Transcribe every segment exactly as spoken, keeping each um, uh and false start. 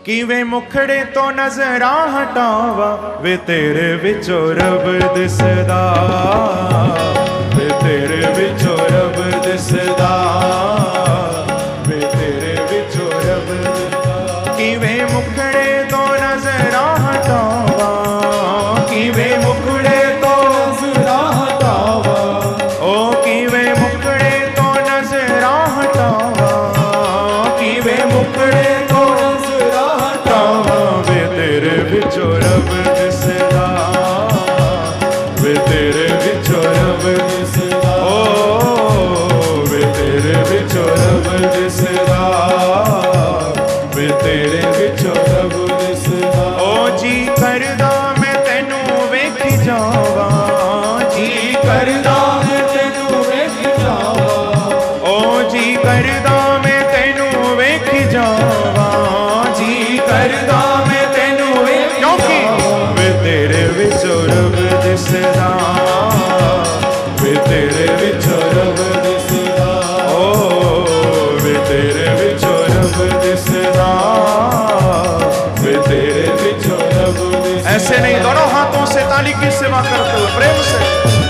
किवें मुखड़े तो नजरां हटावा वे तेरे विचों रब दिसदा, वे तेरे विचों रब दिसदा, वे तेरे विचों रब दिसदा। किवें मुखड़े तो नजरां हटावा, किवें मुखड़े तो नजरां हटावा, ओ किवें मुखड़े तो नजरां हटावा, किवें मुखड़े तो नजरां हटावा, वे तेरे विचों रब दिसदा, वे तेरे विचों रब दिसदा, ओ वे तेरे विचों रब दिसदा, वे तेरे विचों रब दिसदा। ओ जी करदा मैं तैनू वेख जावा, जी करदा मैं तैनू वेख जावा, ओ जी करदा मैं तैनू वेख जावा, जी करदा मैं तैनू वेख जावा, वे तेरे विचों रब दिसदा, वे तेरे विचों रब दिसदा, ओ वे तेरे विचों रब दिसदा, वे तेरे विचों रब दिसदा। ऐसे नहीं, दोनों हाथों से ताली की सेवा करते हुए प्रेम से।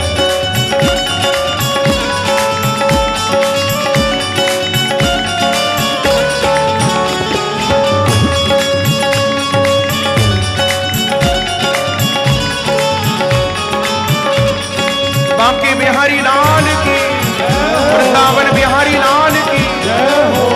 बांके बिहारी लाल की, वृंदावन बिहारी लाल की जय हो।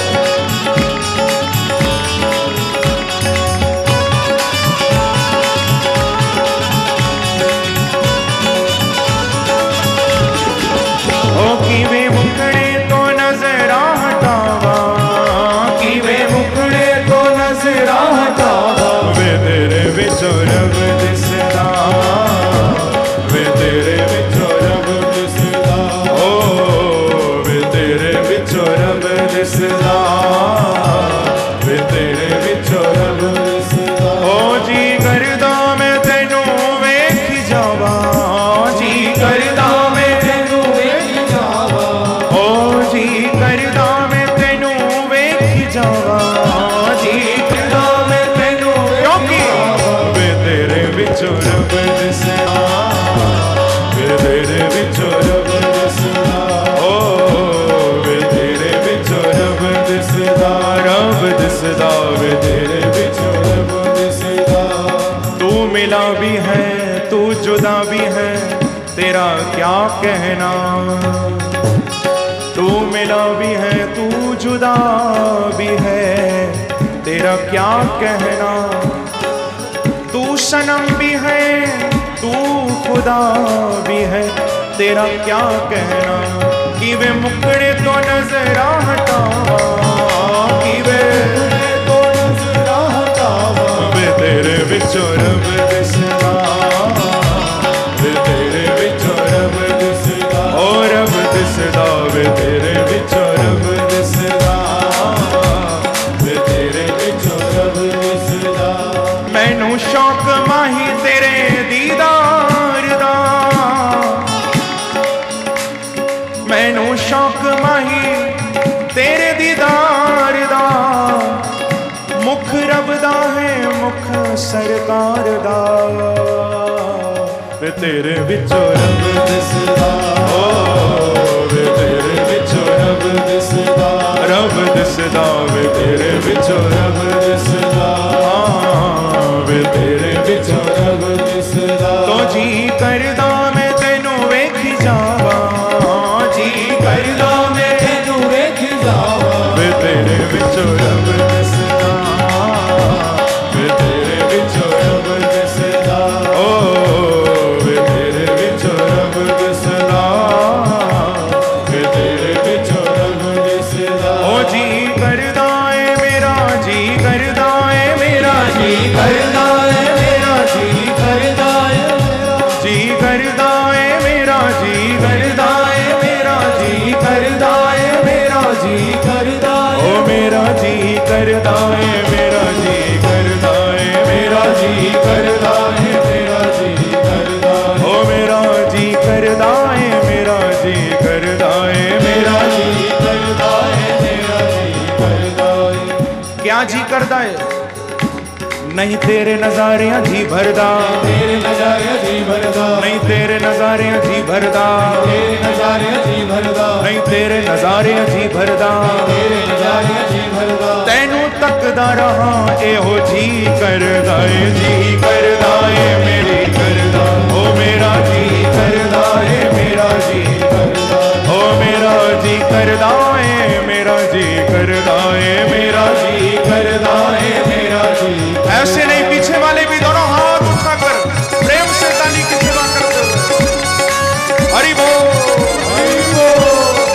ओ किवें मुखड़े तो नजरां हटावा, किवें मुखड़े तो नजरां हटावा, वे तेरे विचों रब दिसदा, वे तेरे विचों रब दिसदा, ओ वे तेरे विचों रब दिसदा, वे तेरे विचों रब दिसदा। ओ जी करदा मैं तैनू वेख जावा, जी करदा मैं तैनू वेख जावा, ओ जी करदा मैं तैनू वेख जावा, जी करदा मैं तैनू वेख जावा, वे तेरे विचों रब दिसदा, वे तेरे विचों रब दिसदा, ओ वे तेरे विचों रब दिसदा, रब दिसदा, वे तेरे विचों रब दिसदा। तू मिला भी है तू जुदा भी है, तेरा क्या कहना, तू मिला भी है तू जुदा भी है, तेरा क्या कहना, तू सनम भी है तू खुदा भी है, तेरा क्या कहना। किवें मुखड़े तो नजरां हटावा, किवें मुखड़े तो नजरां हटावा, वे तेरे विचों रब दिसदा, वे तेरे विचों रब दिसदा, ओ रब दिसदा, वे तेरे विचों रब दिसदा, वे तेरे विचों रब दिसदा। मैनू शौक माही तेरे दीदार दा, मैनू शौक माही तेरे दीदार दा, मुख रब दा है मुख सरकार दा, वे तेरे विचों रब दिसदा, ओ वे तेरे विचों रब दिसदा, रब दिसदा, वे तेरे विचों रब दिसदा, वे तेरे विचों रब दिसदा। तो जी करदा मैं तैनू वेख जावा, जी करदा मैं तैनू वेख जावा, वे तेरे विचों रब दिसदा, वे तेरे विचों रब दिसदा, ओ वे तेरे विचों रब दिसदा, वे तेरे विचों रब दिसदा। ओ जी करदा है मेरा जी करदा है मेरा जी करदा है मेरा जी करदा है मेरा जी करदा है मेरा जी करदा है मेरा जी करदा है मेरा जी करदा, ओ मेरा जी करदा है मेरा जी करदा है मेरा जी करदा है मेरा जी करदा, ओ मेरा जी करदा है मेरा जी करदा है मेरा जी करदा है मेरा जी करदा है। क्या जी करदा है? नहीं तेरे नजारे जी भरदा, तेरे नजारे जी भरदा, नहीं तेरे नजारे जी भरदा, तेरे नजारे जी भरदा, नहीं तेरे नजारे जी भरदा, तेरे नजारे जी भरदा। तैनू तकदा रहा एहो जी करदा ए जी करदा ए मेरी करदा, ओ मेरा जी करदा ए मेरा जी करदा, ओ मेरा जी करदा ए मेरा जी करदा ए मेरा जी करदा ए मेरा जी। ऐसे नहीं, पीछे वाले भी दोनों हाथ उठाकर प्रेम से ताली की सेवा करते हुए हरि बोल हरि बोल।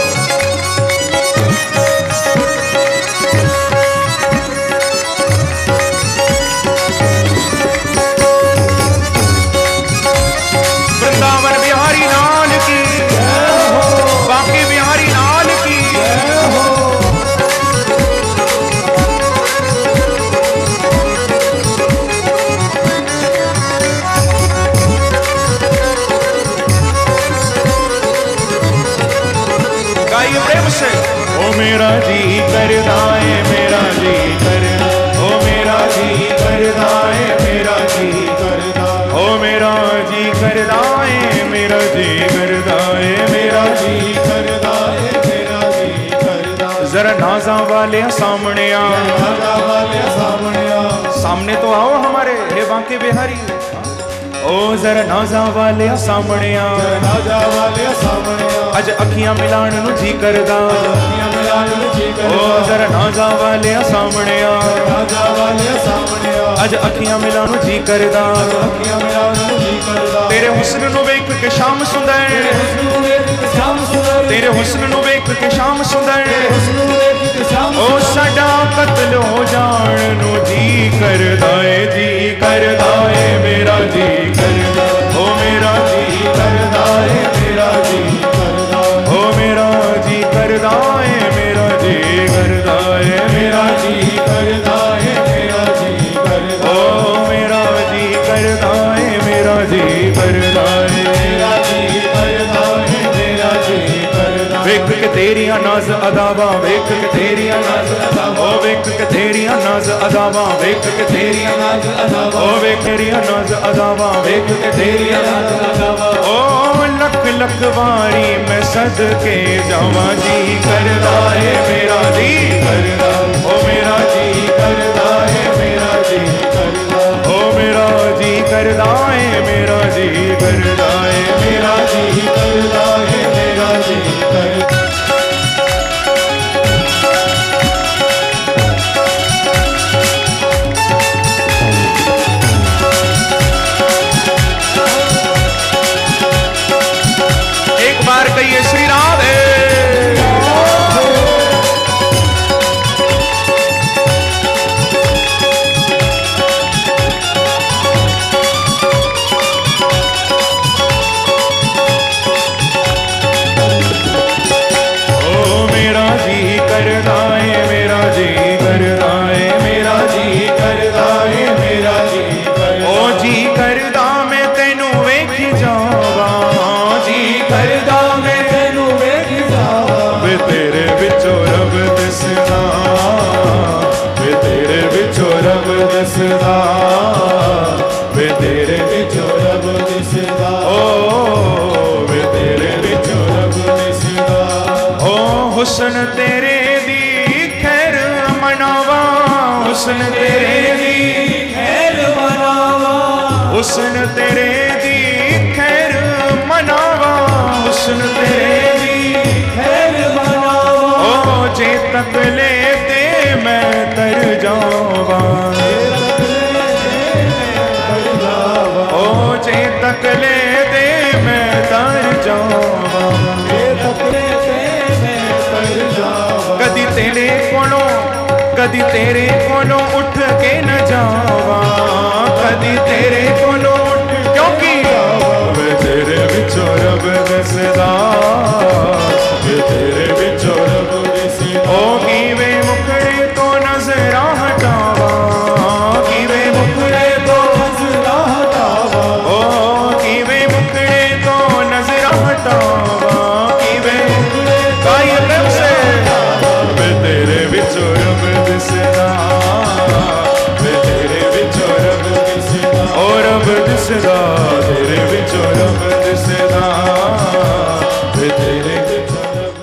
वृंदावन बिहारी लाल की, बाकी बिहारी लाल की। गाइए प्रेम से। ओ मेरा जी करदा है मेरा जी करदा, ओ मेरा जी करदा है मेरा जी करदा, ओ मेरा जी करदा है मेरा जी करदा है मेरा जी करदा है मेरा जी करदा। जरा नाजा वाले सामने आ, नाजा वाले सामने आ, सामने तो आओ हमारे हे बांके बिहारी। ओ जरा नाजा वाले सामने आ, नाजा वाले सामने आ, अज अखियां मिलान नु जी करदा, अखियां मिलान नु जी करदा। ओ जरा नाजा वाले सामने आ, नाजा वाले सामने आ, अज अखियां मिलान नु जी करदा, अखियां मिलान नु जी करदा। तेरे हुस्न नु वेख के शाम सुंदर, तेरे हुस्न नु वेख के शाम सुंदर, तेरे हुस्न नु वेख के शाम सुंदर, तेरे हुस्न नु वेख के शाम ओ साडा कत्ल हो जान नु जी करदा ए जी करदा ए मेरा जी करदा, ओ मेरा जी करदा ए मेरा जी करदा, ओ मेरा जी करदा ए मेरा जी करदा ए मेरा जी करदा ए मेरा जी करदा, ओ मेरा जी करदा ए मेरा जी करदा ए मेरा जी करदा ए मेरा जी करदा। वेख के तेरियां नाज अदावा, वेख के तेरियां नाज अदावा, ओ वेख के तेरियां नाज अदावा, वेख के तेरियां नाज अदावा, ओ वेख तेरियां नाज अदावा, वेख के तेरियां नाज अदावा। ओ लख लख वारी मैं सदके जावा जी करदा है मेरा जी करदा, ओ मेरा जी करदा है मेरा जी करदा, ओ मेरा जी करदा है मेरा जी करदा है मेरा जी करदा है मेरा जी करदा। एक बार कहिए श्री राधे। ओ मेरा जी करदा है मेरा जी करदा है मेरा जी करदा है मेरा जी करदा, ओ जी करदा मैं तेनू वेख जावा, जी करदा मैं तेनू वेख जावा, वे तेरे विचों रब दिसदा, वे तेरे विचों रब दिसदा, वे तेरे विचों रब दिसदा, ओ वे तेरे विचों रब दिसदा। ओ हुस्न तेरे दी खैर मनावा, हुस्न तेरे दी खैर मनावा, हुस्न तेरे दी खैर मनावा, हुस्न तेरे दी खैर मनावा। ओ जे तक लेते मैं तर जावा, ओ जे तक लेते मैं तर जावा, कदी तेरे कोलों कदी तेरे कोलों उठ के न जावा, कदी तेरे कोलों उठ, क्योंकि वे तेरे विचों रब दिसदा, वे तेरे विचों रब दिसदा। ओ कीवे मुखड़े तो नजरा हटावा, कीवे मुखड़े तो नजरा हटावा, ओ कीवे मुखड़े तो नजरा हटावा, कीवे गाय प्रेम से। वे तेरे विचों रब दिसदा, वे तेरे विचों दिसदा